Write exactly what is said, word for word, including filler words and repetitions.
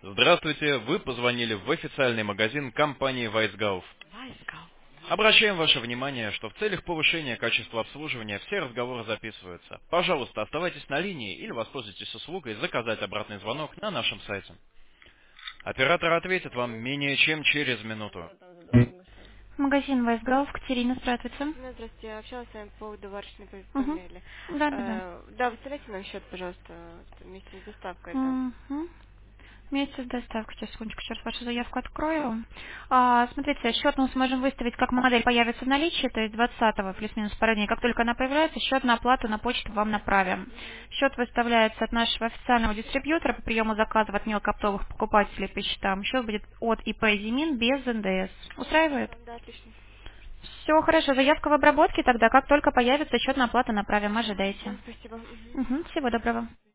Здравствуйте, вы позвонили в официальный магазин компании Weisgolf. Вайскал. Обращаем ваше внимание, что в целях повышения качества обслуживания все разговоры записываются. Пожалуйста, оставайтесь на линии или воспользуйтесь услугой заказать обратный звонок на нашем сайте. Оператор ответит вам менее чем через минуту. Магазин Вайсгалф, Катерина, здравствуйте. Ну, здравствуйте, я общалась с вами по поводу варочной па- Угу. панели. Да, да, да. Э, да, выставляйте нам счет, пожалуйста, вместе с доставкой это. Угу. Вместе с доставкой. Сейчас, секундочку, сейчас вашу заявку открою. А, смотрите, счет мы сможем выставить, как модель появится в наличии, то есть двадцатого плюс-минус пару дней. Как только она появляется, счет на оплату на почту вам направим. Счет выставляется от нашего официального дистрибьютора по приему заказов от мелкооптовых покупателей по счетам. Счет будет от ИП «Зимин» без эн дэ эс. Устраивает? Хорошо, да, отлично. Все хорошо, заявка в обработке тогда. Как только появится счет на оплату направим, Все, ожидайте. спасибо. Мгм. Угу, всего доброго.